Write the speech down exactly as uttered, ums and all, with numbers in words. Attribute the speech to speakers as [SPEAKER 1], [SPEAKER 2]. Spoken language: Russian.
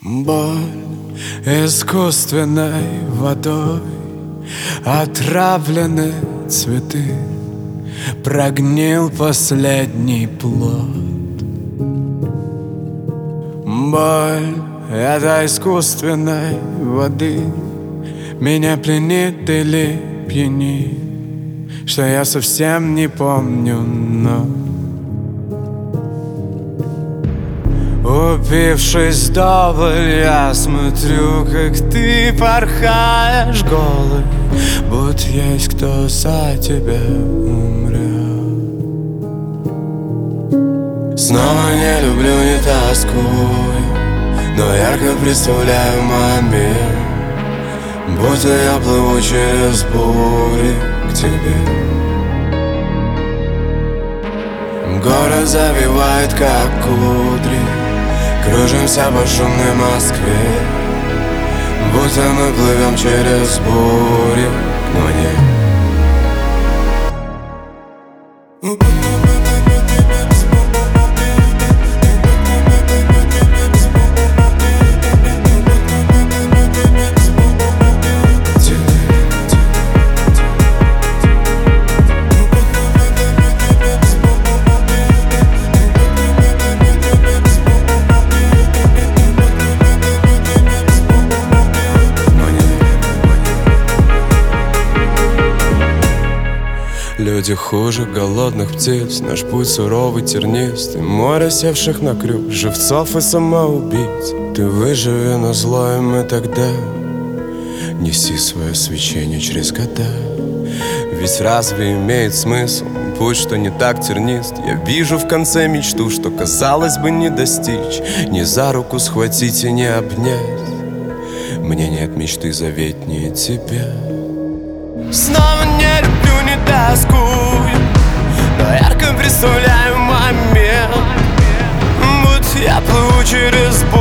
[SPEAKER 1] Боль искусственной водой, отравлены цветы, прогнил последний плод. Боль этой искусственной воды меня пленит или пьянит, что я совсем не помню, но упившись вдоволь, я смотрю, как ты порхаешь голый, будто есть кто за тебя умрет. Снова не люблю, не тоскую, но ярко представляю момент, будто я плыву через бури к тебе. Город завивает, как кудри, кружимся по шумной Москве, будто мы плывем через бури к луне. Люди хуже голодных птиц, наш путь суровый, тернистый, море севших на крюк, живцов и самоубийц. Ты выживи на зло, и мы тогда неси свое свечение через года. Ведь разве имеет смысл путь, что не так тернист? Я вижу в конце мечту, что казалось бы не достичь, не за руку схватить и не обнять. Мне нет мечты заветнее тебя. Снова не люблю, не тоскую, но ярко представляю момент, будто я плыву через боль